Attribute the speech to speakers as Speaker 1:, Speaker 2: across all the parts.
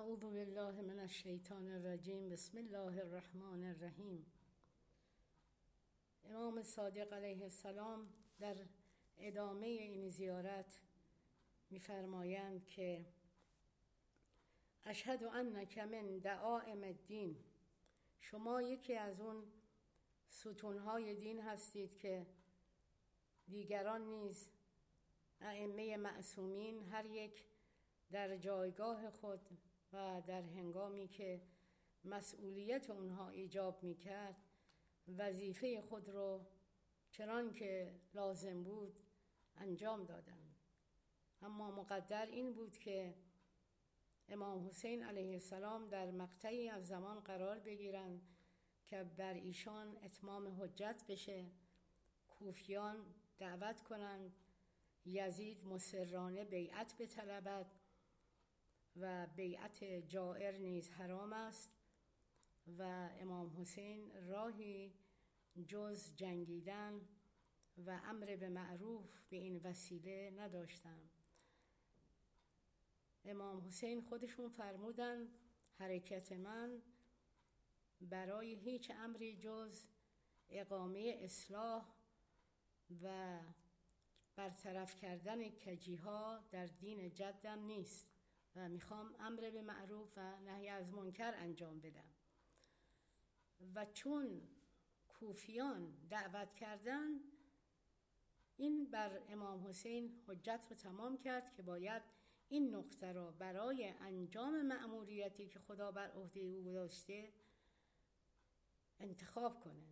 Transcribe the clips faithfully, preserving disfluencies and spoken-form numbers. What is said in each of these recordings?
Speaker 1: اعوذ بالله من الشیطان الرجیم. بسم الله الرحمن الرحیم. امام صادق علیه السلام در ادامه این زیارت می‌فرمایند که اشهد انک من دعائم الدین، شما یکی از اون ستونهای دین هستید که دیگران نیز ائمه معصومین هر یک در جایگاه خود و در هنگامی که مسئولیت اونها ایجاب میکرد وظیفه خود رو چنان که لازم بود انجام دادند. اما مقدر این بود که امام حسین علیه السلام در مقطعی از زمان قرار بگیرند که بر ایشان اتمام حجت بشه، کوفیان دعوت کنند یزید مصرانه بیعت بطلبد و بیعت جائر نیز حرام است و امام حسین راهی جز جنگیدن و امر به معروف به این وسیله نداشتند. امام حسین خودشون فرمودن حرکت من برای هیچ امری جز اقامه اصلاح و برطرف کردن کجیها در دین جدم نیست و میخوام امر به معروف و نهی از منکر انجام بدم. و چون کوفیان دعوت کردن، این بر امام حسین حجت رو تمام کرد که باید این نقطه را برای انجام مأموریتی که خدا بر عهده او گذاشته انتخاب کنه.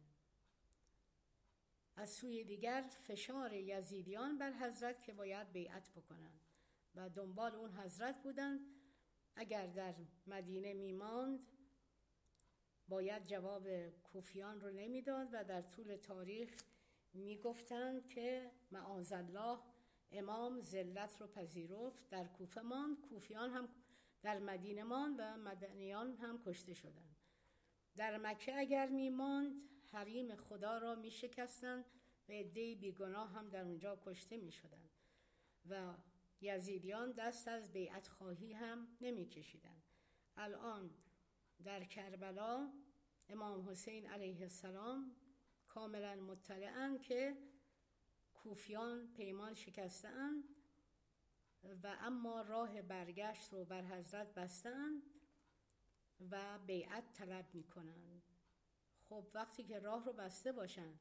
Speaker 1: از سوی دیگر فشار یزیدیان بر حضرت که باید بیعت بکنن و دنبال اون حضرت بودن. اگر در مدینه میماند باید جواب کوفیان رو نمیداد و در طول تاریخ میگفتند که معاذالله امام ذلت رو پذیرفت، در کوفه ماند، کوفیان هم در مدینه ماند و مدنیان هم کشته شدند. در مکه اگر میماند حریم خدا را میشکستند و عده‌ای بیگناه هم در اونجا کشته میشدند و یزیدیان دست از بیعت خواهی هم نمیکشیدند. الان در کربلا امام حسین علیه السلام کاملا مطلعن که کوفیان پیمان شکستند و اما راه برگشت رو بر حضرت بستند و بیعت طلب میکنند. خب وقتی که راه رو بسته باشند،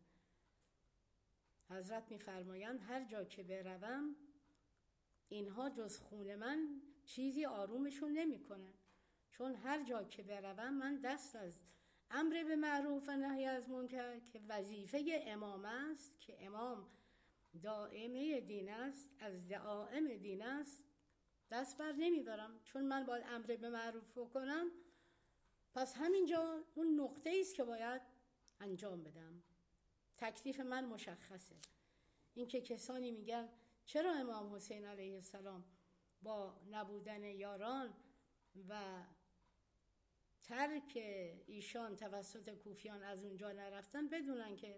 Speaker 1: حضرت میفرمایند هر جا که بروم اینها جز خون من چیزی آرومشون نمیکنه، چون هر جا که بروم من دست از امر به معروف و نهی از منکر که وظیفه امام است، که امام دائمه دین است، از دعائم دین است، دست بر نمیدارم. چون من باید امر به معروف کنم، پس همینجا اون نقطه است که باید انجام بدم. تکلیف من مشخصه. این که کسانی میگن چرا امام حسین علیه السلام با نبودن یاران و ترک ایشان توسط کوفیان از اونجا نرفتن، بدونن که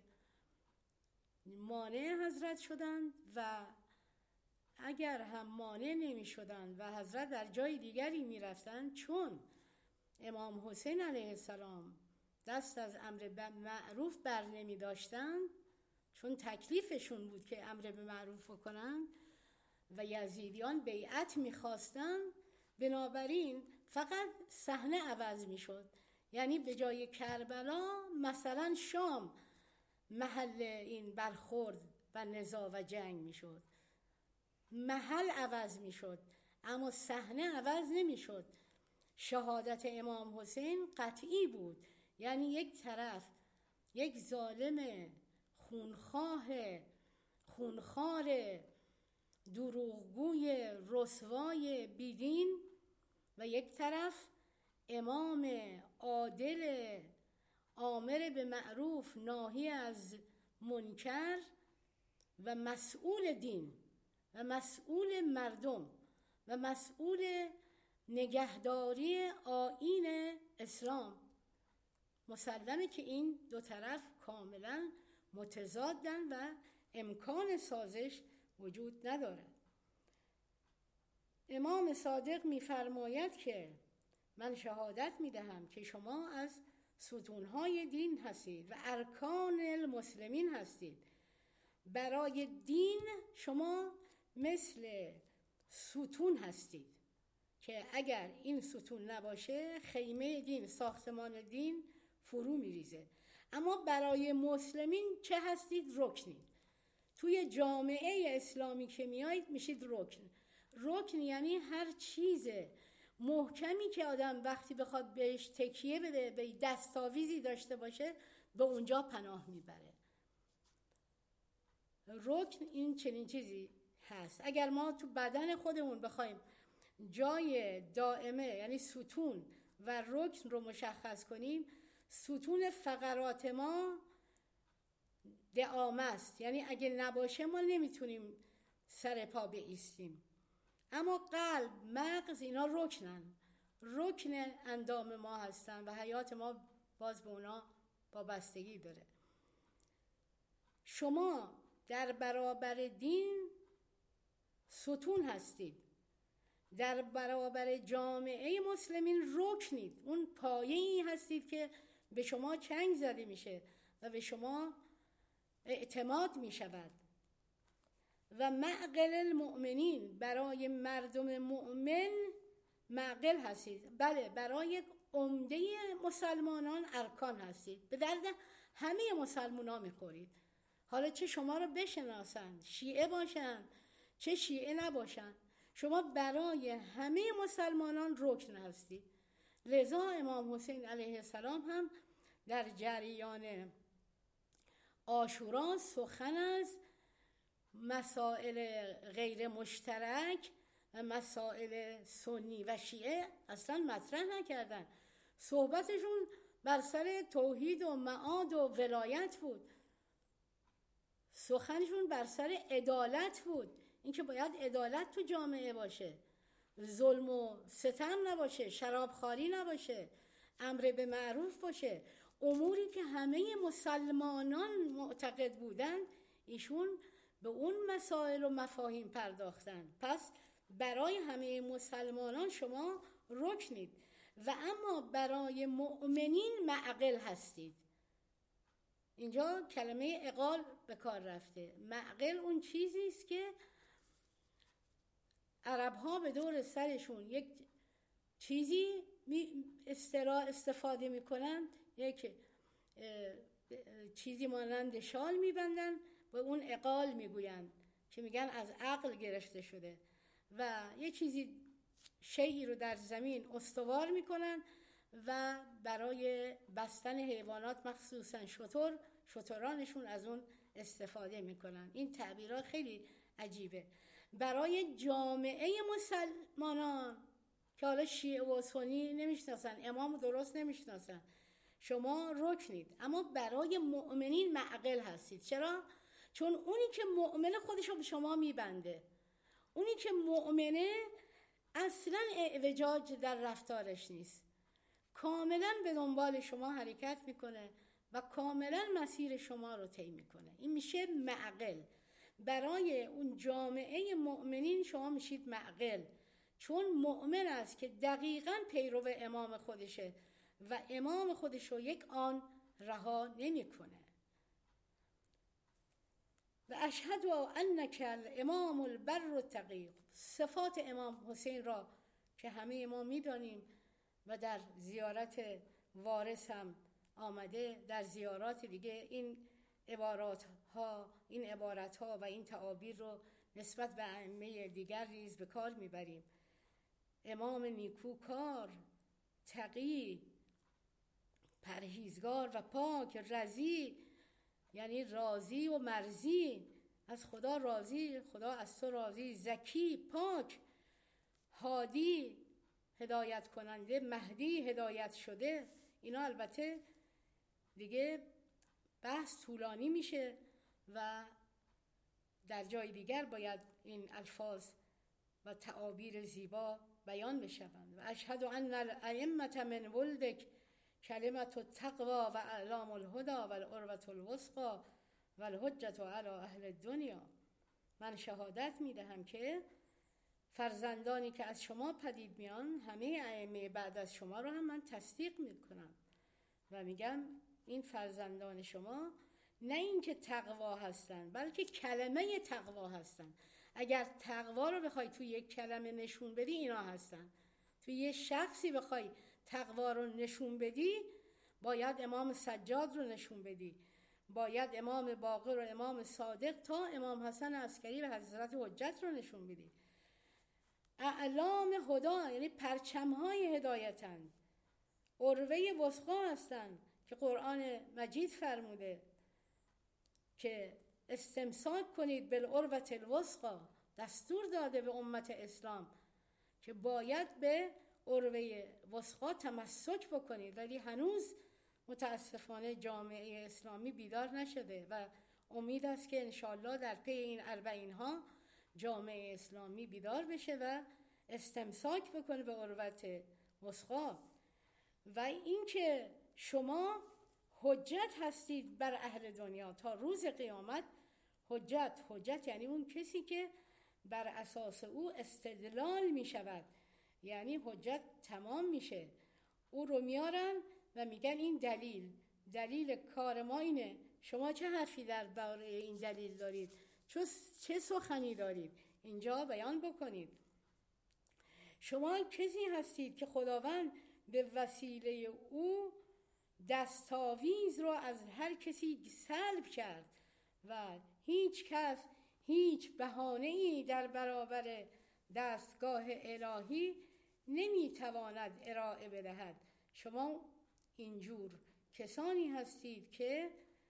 Speaker 1: مانع حضرت شدند و اگر هم مانع نمی شدند و حضرت در جای دیگری می رفتن، چون امام حسین علیه السلام دست از امر به معروف بر نمی داشتن، چون تکلیفشون بود که امر به معروف کنن و یزیدیان بیعت می خواستن، بنابراین فقط صحنه عوض می شد. یعنی به جای کربلا مثلا شام محل این برخورد و نزاع و جنگ می شد، محل عوض می شد اما صحنه عوض نمی شد. شهادت امام حسین قطعی بود، یعنی یک طرف یک ظالم خونخواه خونخوار دروغگوی رسوای بیدین و یک طرف امام عادل آمر به معروف ناهی از منکر و مسئول دین و مسئول مردم و مسئول نگهداری آیین اسلام. مسلمه که این دو طرف کاملا متضادن و امکان سازش وجود ندارد. امام صادق می‌فرماید که من شهادت میدهم که شما از ستونهای دین هستید و ارکان المسلمین هستید. برای دین شما مثل ستون هستید که اگر این ستون نباشه خیمه دین، ساختمان دین فرو میریزه. اما برای مسلمین چه هستید؟ رکنید. توی جامعه اسلامی که میایید میشید رکن. رکن یعنی هر چیز محکمی که آدم وقتی بخواد بهش تکیه بده، به دستاویزی داشته باشه، به اونجا پناه میبره. رکن این چنین چیزی هست. اگر ما تو بدن خودمون بخوایم جای دائمه یعنی ستون و رکن رو مشخص کنیم، ستون فقرات ما دعامه است، یعنی اگه نباشه ما نمیتونیم سر پا بایستیم. اما قلب، مغز اینا رکنن، رکن اندام ما هستن و حیات ما باز به اونا وابستگی داره. شما در برابر دین ستون هستید، در برابر جامعه مسلمین رکنید. اون پایه‌ای هستید که به شما چنگ زده میشه و به شما اعتماد میشود. و معقل المؤمنین، برای مردم مؤمن معقل هستید. بله، برای عمده مسلمانان ارکان هستید، به درد همه مسلمانان میخورید. حالا چه شما رو بشناسند، شیعه باشند چه شیعه نباشند، شما برای همه مسلمانان رکن هستید. لذا امام حسین علیه السلام هم در جریان عاشورا سخن از مسائل غیر مشترک و مسائل سنی و شیعه اصلا مطرح نکردن. صحبتشون بر سر توحید و معاد و ولایت بود، سخنشون بر سر عدالت بود، اینکه باید عدالت تو جامعه باشه، ظلم و ستم نباشه، شرابخواری نباشه، امر به معروف باشه، اموری که همه مسلمانان معتقد بودن ایشون به اون مسائل و مفاهیم پرداختن. پس برای همه مسلمانان شما رکنید و اما برای مؤمنین معقل هستید. اینجا کلمه عقال به کار رفته. معقل اون چیزی است که عرب‌ها به دور سرشون یک چیزی استفاده میکنن، یک چیزی مانند شال میبندن و اون عقال میگویند که میگن از عقل گرفته شده و یه چیزی شیئی رو در زمین استوار میکنن و برای بستن حیوانات مخصوصا شتر شترانشون از اون استفاده میکنن. این تعبیرات خیلی عجیبه. برای جامعه مسلمانان که حالا شیعه و سنی نمیشناسن، امام درست نمیشناسن، شما رکنید. اما برای مؤمنین معقل هستید. چرا؟ چون اونی که مؤمن خودشو به شما میبنده، اونی که مؤمنه اصلا اعوجاج در رفتارش نیست، کاملا به دنبال شما حرکت میکنه و کاملا مسیر شما رو طی میکنه. این میشه معقل. برای اون جامعه مؤمنین شما میشید معقل، چون مؤمن است که دقیقاً پیرو امام خودشه و امام خودش رو یک آن رها نمیکنه. و اشهد انک الامام البر التقی، صفات امام حسین را که همه ما میدانیم و در زیارت وارث هم آمده، در زیارات دیگه این عبارات ها این عبارت ها و این تعابیر رو نسبت به ائمه دیگر ریز به کار میبریم. امام نیکوکار، تقی، پرهیزگار و پاک، رضی یعنی راضی و مرضی، از خدا راضی، خدا از تو راضی، زکی، پاک، هادی، هدایت کننده، مهدی، هدایت شده. اینا البته دیگه بحث طولانی میشه و در جای دیگر باید این الفاظ و تعابیر زیبا بیان بشوند. و اشهد ان الائمه من ولدک کلمت التقوی و اعلام الهدى و العروة الوثقی و الحجة علی اهل الدنیا. من شهادت میدهم که فرزندانی که از شما پدید میان، همه ائمه بعد از شما رو هم من تصدیق میکنم و میگم این فرزندان شما نه اینکه تقوا هستن، بلکه کلمه تقوا هستن. اگر تقوا رو بخوای توی یک کلمه نشون بدی، اینا هستن. توی یه شخصی بخوای تقوا رو نشون بدی، باید امام سجاد رو نشون بدی، باید امام باقر و امام صادق تا امام حسن عسکری و حضرت حجت رو نشون بدی. اعلام هدا یعنی پرچم‌های هدایتند، عروه وثقا هستند که قرآن مجید فرموده که استمساک کنید بالعروة الوثقا، دستور داده به امت اسلام که باید به عروه وثقا تمسک بکنید، ولی هنوز متاسفانه جامعه اسلامی بیدار نشده و امید است که انشالله در پی این اربعین ها جامعه اسلامی بیدار بشه و استمساک بکنه به عروة وثقا. و اینکه شما حجت هستید بر اهل دنیا تا روز قیامت. حجت حجت یعنی اون کسی که بر اساس او استدلال می شود، یعنی حجت تمام میشه، او رو میارن و میگن این دلیل دلیل کار ما اینه، شما چه حرفی در باره این دلیل دارید، چه سخنی دارید، اینجا بیان بکنید. شما کسی هستید که خداوند به وسیله او دستاویز رو از هر کسی سلب کرد و هیچ کس هیچ بهانه‌ای در برابر دستگاه الهی نمیتواند ارائه بدهد. شما اینجور کسانی هستید که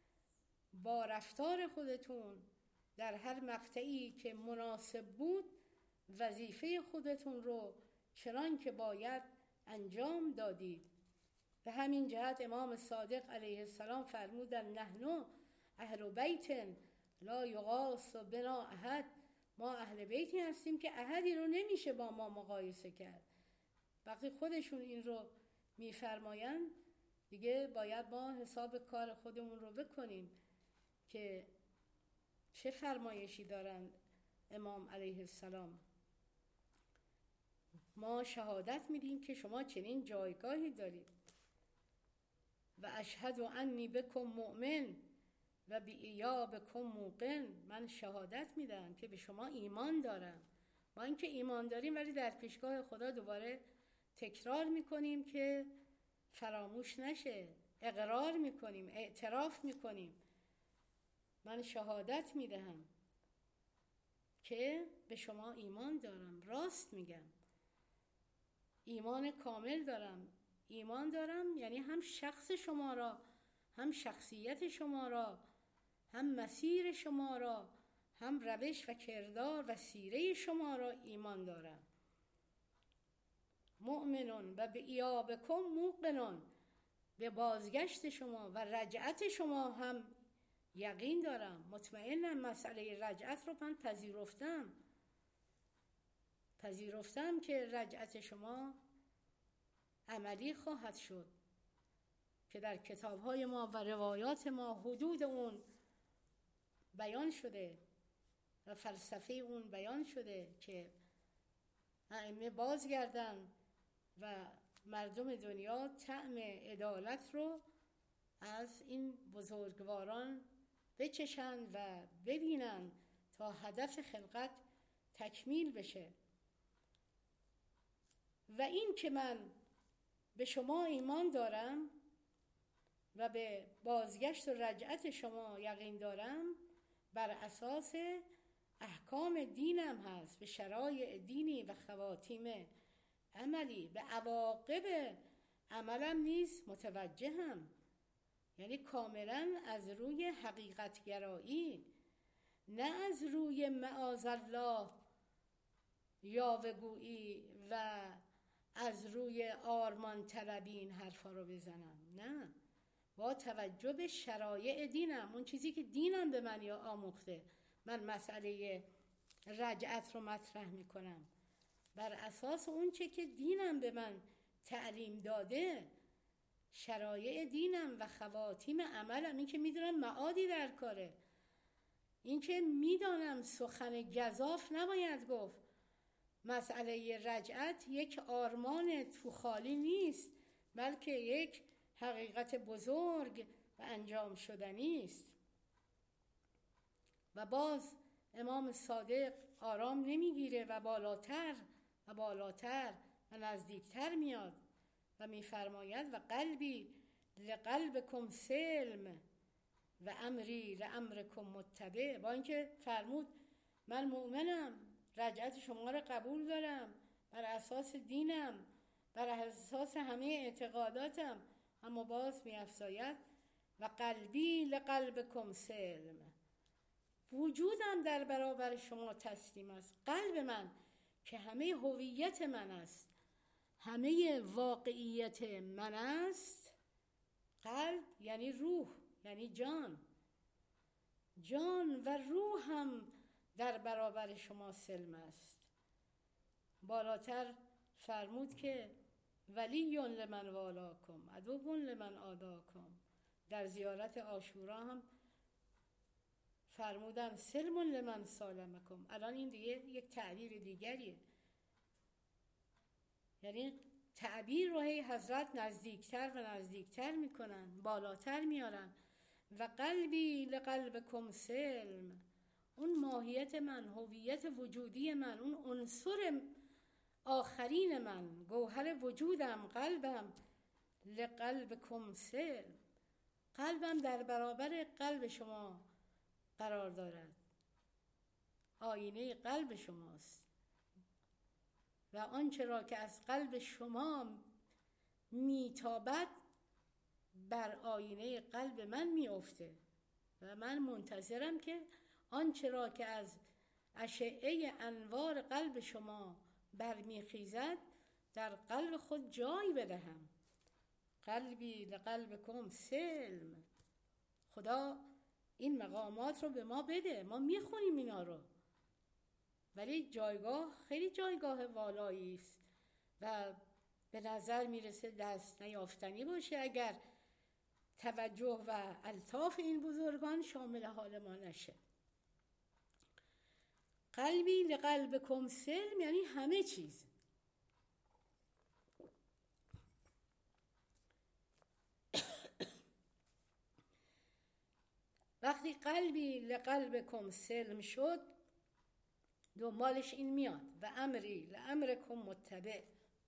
Speaker 1: با رفتار خودتون در هر مقطعی که مناسب بود وظیفه خودتون رو چنان که باید انجام دادید. به همین جهت امام صادق علیه السلام فرمودن نحن اهل بیت لا یغاس بنا احد، ما اهل بیتی هستیم که احدی رو نمیشه با ما مقایسه کرد. وقتی خودشون این رو میفرمایند دیگه باید ما حساب کار خودمون رو بکنیم که چه فرمایشی دارند امام علیه السلام. ما شهادت میدیم که شما چنین جایگاهی دارید. و اشهد انی بکم مؤمن و بی ایابکم موقن، من شهادت میدم که به شما ایمان دارم. ما اینکه ایمان داریم ولی در پیشگاه خدا دوباره تکرار میکنیم که فراموش نشه، اقرار میکنیم، اعتراف میکنیم. من شهادت میدهم که به شما ایمان دارم، راست میگم، ایمان کامل دارم. ایمان دارم یعنی هم شخص شما را، هم شخصیت شما را، هم مسیر شما را، هم روش و کردار و سیره شما را ایمان دارم. مؤمنون و به ایابکم موقنون، به بازگشت شما و رجعت شما هم یقین دارم، مطمئنم. مسئله رجعت رو من پذیرفتم پذیرفتم که رجعت شما عملی خواهد شد که در کتاب‌های ما و روایات ما حدود اون بیان شده و فلسفه اون بیان شده که ائمه بازگردن و مردم دنیا طعم عدالت رو از این بزرگواران بچشن و ببینن تا هدف خلقت تکمیل بشه. و این که من به شما ایمان دارم و به بازگشت و رجعت شما یقین دارم بر اساس احکام دینم هست، به شرایع دینی و خواتیم عملی، به عواقب عملم نیز متوجهم، یعنی کاملا از روی حقیقت گرایی، نه از روی معاذالله یاوه‌گویی و از روی آرمان طلبی این حرفا رو بزنم. نه، با توجه به شرایع دینم، اون چیزی که دینم به من یا آموخته، من مسئله رجعت رو مطرح میکنم بر اساس اون چه که دینم به من تعلیم داده، شرایع دینم و خواتیم عملم، این که میدونم معادی در کاره، این که میدانم سخن گزاف نباید گفت، مسئله رجعت یک آرمان تو خالی نیست، بلکه یک حقیقت بزرگ و انجام شدنی است. و باز امام صادق آرام نمیگیره و بالاتر و بالاتر و نزدیکتر میاد و میفرماید و قلبی لقلبکم سلم و امری لامرکم متبع. با اینکه فرمود من مؤمنم، رجعت شما را قبول دارم، بر اساس دینم، بر اساس همه اعتقاداتم، اما باز می‌افزاید و قلبی لقلبکم سلم، وجودم در برابر شما تسلیم است. قلب من که همه هویت من است، همه واقعیت من است. قلب یعنی روح، یعنی جان. جان و روح هم در برابر شما سلم است. بالاتر فرمود که ولی لمن والاکم عدو لمن عاداکم. در زیارت عاشورا هم فرمودن سلم لمن سالمکم. الان این دیگه یک تعبیر دیگریه، یعنی تعبیر رو هی حضرت نزدیکتر و نزدیکتر میکنن، بالاتر میارن. و قلبی لقلبکم سلم، اون ماهیت من، هویت وجودی من، اون عنصر آخرین من، گوهر وجودم، قلبم لقلبکم سلم، قلبم در برابر قلب شما قرار دارد، آینه قلب شماست و آنچه را که از قلب شما میتابد بر آینه قلب من میافته و من منتظرم که آنچه را که از اشعه انوار قلب شما برمیخیزد در قلب خود جای بدهم. قلبی لقلبکم سلم. خدا این مقامات رو به ما بده، ما میخونیم اینا رو، ولی جایگاه خیلی جایگاه والایی است و به نظر میرسه دست نیافتنی باشه اگر توجه و الطاف این بزرگان شامل حال ما نشه. قلبی لقلبکم سلم یعنی همه چیز. وقتی قلبی لقلبکم سلم شد، دنبالش این میاد و امری لامرکم متبع.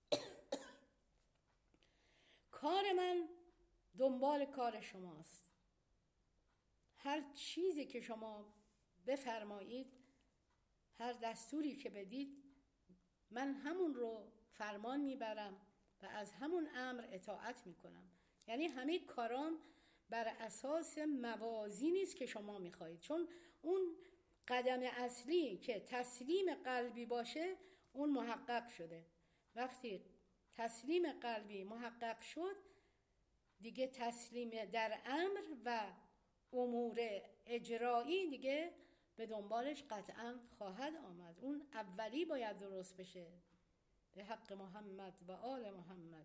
Speaker 1: کار من دنبال کار شماست. هر چیزی که شما بفرمایید، هر دستوری که بدید، من همون رو فرمان میبرم و از همون امر اطاعت میکنم. یعنی همه کارام بر اساس موازینی است که شما میخواهید، چون اون قدم اصلی که تسلیم قلبی باشه اون محقق شده. وقتی تسلیم قلبی محقق شد، دیگه تسلیم در امر و امور اجرایی دیگه به دنبالش قطعا خواهد آمد. اون اولی باید درست بشه به حق محمد و آل محمد.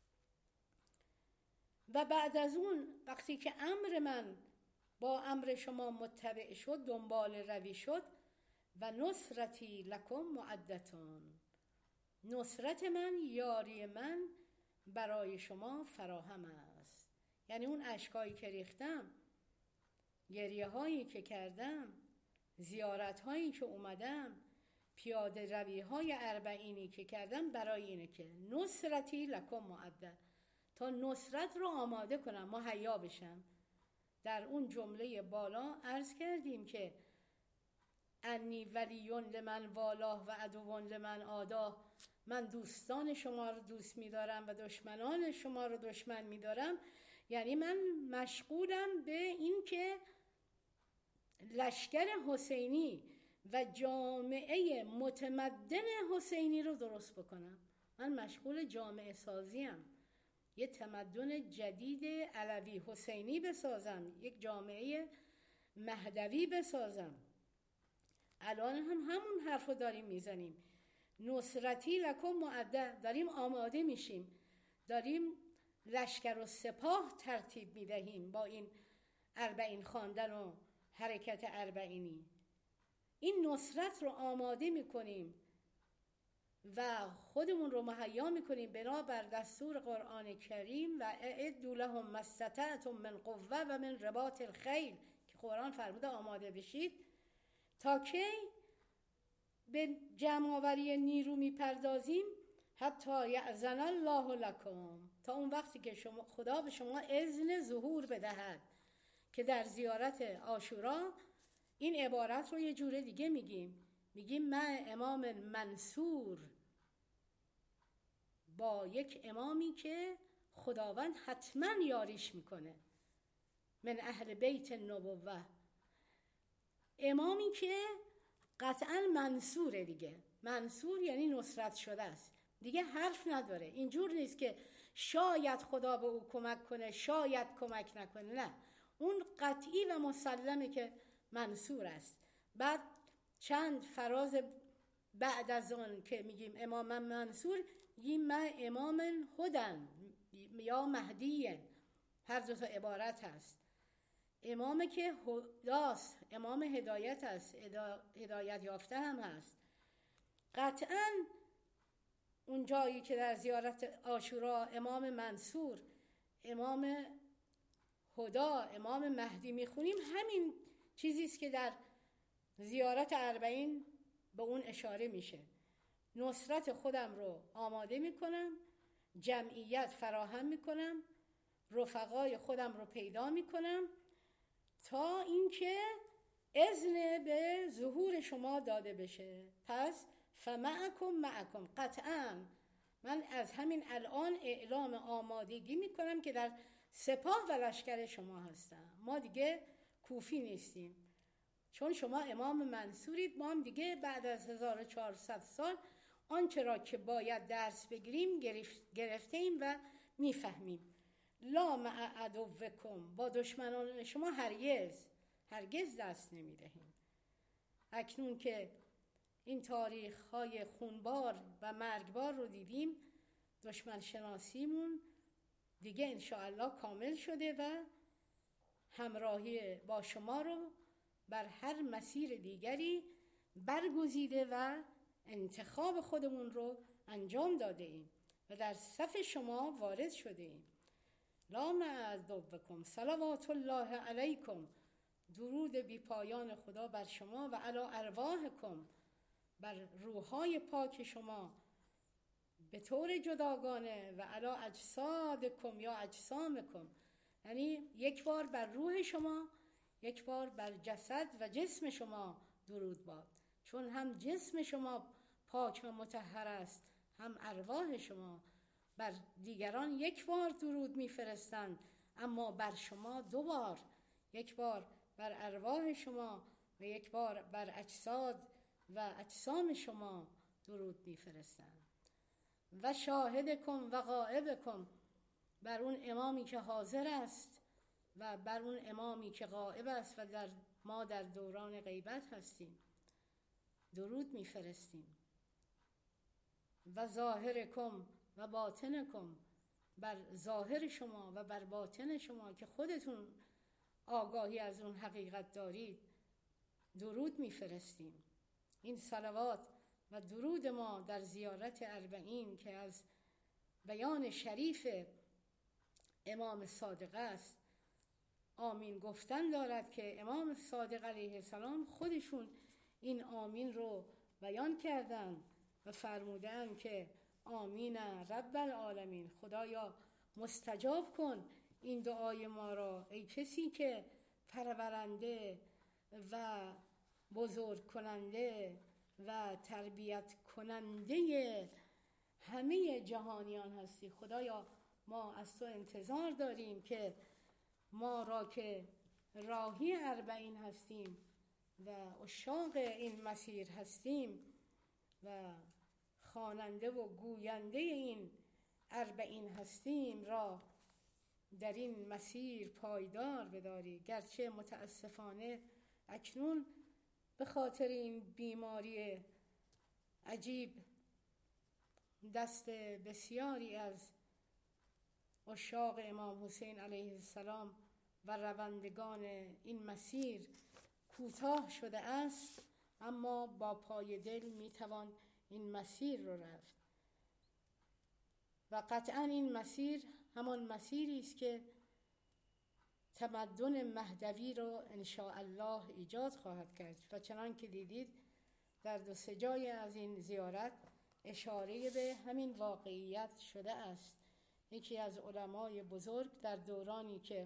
Speaker 1: و بعد از اون وقتی که امر من با امر شما متبع شد، دنبال روی شد، و نصرتی لکم معدتون، نصرت من، یاری من برای شما فراهم است. یعنی اون اشکایی که ریختم، گریه هایی که کردم، زیارت هایی که اومدم، پیاده روی های اربعینی که کردم، برای اینه که نصرتی لکم معدت، تا نصرت رو آماده کنم، مهیا بشم. در اون جمله بالا عرض کردیم که انی ولیون لمن والاه و عدوون لمن عاداه، من دوستان شما رو دوست می‌دارم و دشمنان شما رو دشمن می‌دارم. یعنی من مشغولم به این که لشکر حسینی و جامعه متمدن حسینی رو درست بکنم. من مشغول جامعه سازیم، یه تمدن جدید علوی حسینی بسازم، یک جامعه مهدوی بسازم. الان هم همون حرف رو داریم میزنیم، نصرتی لکم معدت، داریم آماده میشیم، داریم لشکر و سپاه ترتیب میدهیم با این اربعین خواندن و حرکت اربعینی. این نصرت رو آماده میکنیم و خودمون رو مهیا میکنیم بنابر دستور قرآن کریم و اعدوا لهم ما استطعتم من قوه و من رباط الخیل که قرآن فرموده آماده بشید. تا کی به جمع آوری نیرو میپردازیم؟ حتی یأذن الله لکم، تا اون وقتی که شما خدا به شما اذن ظهور بدهد. که در زیارت عاشورا این عبارت رو یه جور دیگه میگیم، میگیم من امام منصور، با یک امامی که خداوند حتما یاریش میکنه، من اهل بیت النبوه، امامی که قطعا منصوره دیگه. منصور یعنی نصرت شده است دیگه، حرف نداره. اینجور نیست که شاید خدا به او کمک کنه شاید کمک نکنه، نه، اون قطعی و مسلمه که منصور است. بعد چند فراز بعد از اون که میگیم امام منصور، میگیم من امام هدن یا مهدی، هر دو تا عبارت هست. امامی که هداست، امام هدایت است، هدایت یافته هم هست. قطعاً اون جایی که در زیارت عاشورا امام منصور، امام هدا، امام مهدی میخونیم، همین چیزی است که در زیارت اربعین به اون اشاره میشه. نصرت خودم رو آماده میکنم، جمعیت فراهم میکنم، رفقای خودم رو پیدا میکنم تا اینکه اذن به ظهور شما داده بشه. پس فمعکم معکم، قطعا من از همین الان اعلام آمادگی میکنم که در سپاه و لشکر شما هستم. ما دیگه کوفی نیستیم، چون شما امام منصورید. ما هم دیگه بعد از هزار و چهارصد سال آنچه را که باید درس بگیریم گرفته ایم و میفهمیم. لا مع عدوکم، با دشمنان شما هرگز هرگز دست نمیدهیم. اکنون که این تاریخ های خونبار و مرگبار رو دیدیم، دشمن شناسیمون دیگه انشاءالله کامل شده و همراهی با شما رو بر هر مسیر دیگری برگزیده و انتخاب خودمون رو انجام داده ایم و در صف شما وارد شده ایم. لا مع عدوکم صلوات الله علیکم، درود بی پایان خدا بر شما و علی ارواحکم، بر روحای پاک شما به طور جداگانه، و علی اجسادکم یا اجسامکم، یعنی یک بار بر روح شما، یک بار بر جسد و جسم شما درود باد، چون هم جسم شما پاک و مطهر است، هم ارواح شما. بر دیگران یک بار درود میفرستند، اما بر شما دو بار، یک بار بر ارواح شما و یک بار بر اجساد و اجسام شما درود میفرستند. و شاهدکم و غائبکم، بر اون امامی که حاضر است و بر اون امامی که غائب است و در ما در دوران غیبت هستیم درود میفرستیم. و ظاهرکم و باطنکم، بر ظاهر شما و بر باطن شما که خودتون آگاهی از اون حقیقت دارید درود میفرستیم. این صلوات و درود ما در زیارت اربعین که از بیان شریف امام صادق است، آمین گفتن دارد که امام صادق علیه السلام خودشون این آمین رو بیان کردن و فرمودن که آمین رب العالمین، خدایا مستجاب کن این دعای ما را، ای کسی که پرورنده و بزرگ کننده و تربیت کننده همه جهانیان هستی. خدایا ما از تو انتظار داریم که ما را که راهی اربعین هستیم و عشاق این مسیر هستیم و خواننده و گوینده این اربعین هستیم را در این مسیر پایدار بداری. گرچه متاسفانه اکنون به خاطر این بیماری عجیب دست بسیاری از عشاق امام حسین علیه السلام و روندگان این مسیر کوتاه شده است، اما با پای دل میتوان این مسیر رو رفت و قطعا این مسیر همان مسیری است که تمدن مهدوی رو ان شاء الله ایجاد خواهد کرد. و چنان که دیدید در دو سه جای از این زیارت اشاره به همین واقعیت شده است. یکی از علمای بزرگ در دورانی که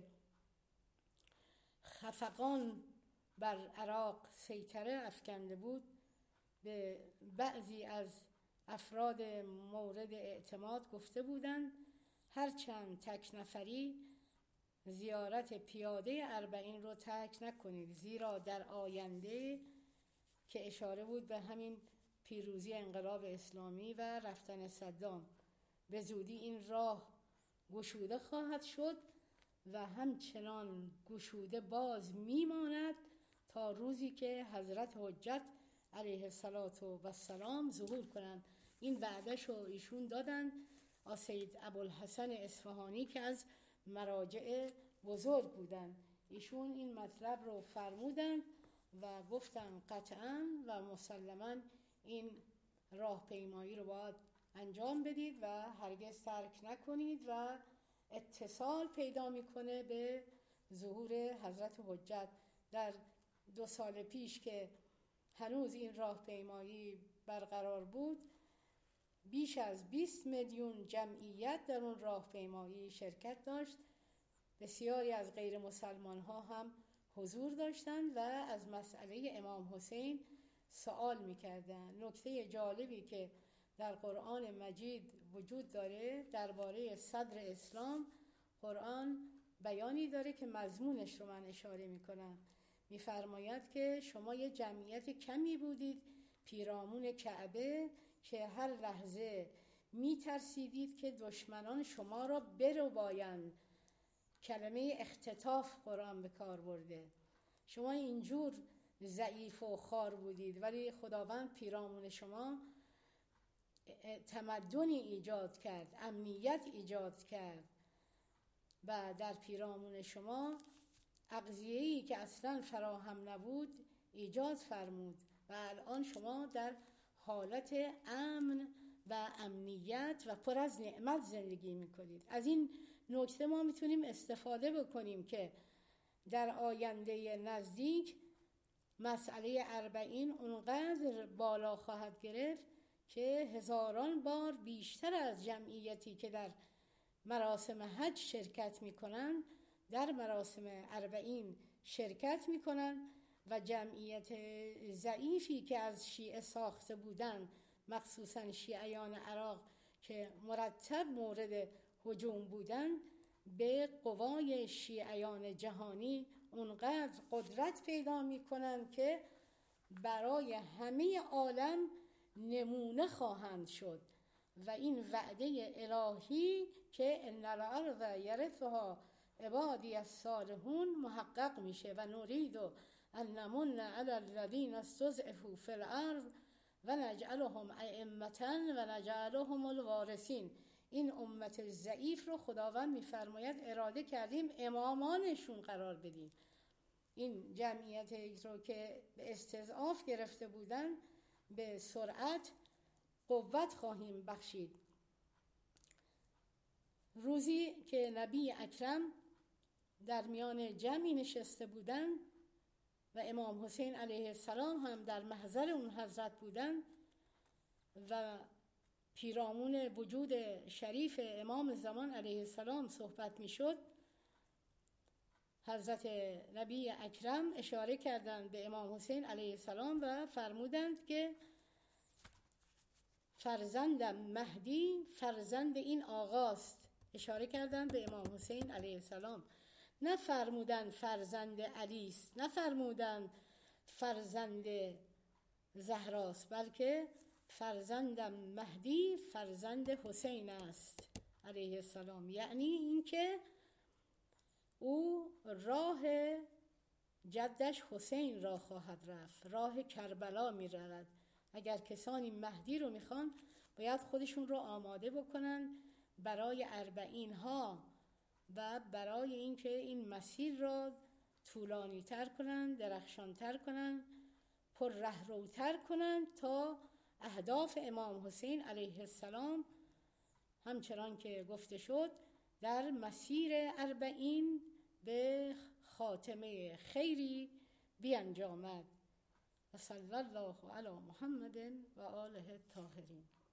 Speaker 1: خفقان بر عراق سیطره افکنده بود به بعضی از افراد مورد اعتماد گفته بودند هرچند تک نفری زیارت پیاده اربعین رو ترک نکنید، زیرا در آینده، که اشاره بود به همین پیروزی انقلاب اسلامی و رفتن صدام، به زودی این راه گشوده خواهد شد و همچنان گشوده باز میماند تا روزی که حضرت حجت علیه السلام ظهور کنند. این وعده‌شو ایشون دادن آ سید ابوالحسن اصفهانی که از مراجع بزرگ بودن. ایشون این مطلب رو فرمودن و گفتن قطعاً و مسلماً این راهپیمایی رو باید انجام بدید و هرگز ترک نکنید و اتصال پیدا میکنه به ظهور حضرت حجت. در دو سال پیش که هنوز این راهپیمایی برقرار بود، بیش از بیست میلیون جمعیت در اون راهپیمایی شرکت داشت. بسیاری از غیر مسلمان ها هم حضور داشتند و از مسئله امام حسین سوال میکردن. نکته جالبی که در قرآن مجید وجود داره درباره صدر اسلام، قرآن بیانی داره که مضمونش رو من اشاره میکنم. میفرماید که شما یه جمعیت کمی بودید پیرامون کعبه که هر لحظه میترسیدید که دشمنان شما را بربایند. کلمه اختطاف قرآن به کار برده. شما اینجور ضعیف و خار بودید ولی خداوند پیرامون شما تمدنی ایجاد کرد، امنیت ایجاد کرد و در پیرامون شما اغذیه‌ای که اصلا فراهم نبود ایجاد فرمود و الان شما در حالت امن و امنیت و پر از نعمت زندگی میکنید. از این نکته ما میتونیم استفاده بکنیم که در آینده نزدیک مسئله اربعین اونقدر بالا خواهد گرفت که هزاران بار بیشتر از جمعیتی که در مراسم حج شرکت میکنن در مراسم اربعین شرکت میکنن و جمعیت ضعیفی که از شیعه ساخته بودن، مخصوصا شیعیان عراق که مرتب مورد هجوم بودن، به قوای شیعیان جهانی اونقدر قدرت پیدا میکنن که برای همه عالم نمونه خواهند شد و این وعده الهی که ان الارض یرثها عبادی الصالحون محقق میشه و نرید ان نمن علی الذین استضعفوا فی الارض و نجعلهم ائمة و نجعلهم الوارثین. این امت ضعیف رو خداوند میفرماید اراده کردیم امامانشون قرار بدیم. این جمعیت رو که به استضعاف گرفته بودن به سرعت قوت خواهیم بخشید. روزی که نبی اکرم در میان جمعی نشسته بودن و امام حسین علیه السلام هم در محضر اون حضرت بودن و پیرامون وجود شریف امام زمان علیه السلام صحبت می شد، حضرت نبی اکرم اشاره کردند به امام حسین علیه السلام و فرمودند که فرزندم مهدی فرزند این آقاست. اشاره کردند به امام حسین علیه السلام، نه فرمودند فرزند علی است، نه فرمودند فرزند زهراست، بلکه فرزندم مهدی فرزند حسین است علیه السلام. یعنی اینکه او راه جدش حسین را خواهد رفت، راه کربلا می رود. اگر کسانی مهدی رو میخوان باید خودشون رو آماده بکنن برای اربعین ها و برای اینکه این مسیر را طولانی تر کنن، درخشان تر کنن، پر رهروتر کنن تا اهداف امام حسین علیه السلام همچنان که گفته شد در مسیر اربعین به خاتمه خیری بیانجامد. و صلی الله علی محمد و آله الطاهرین.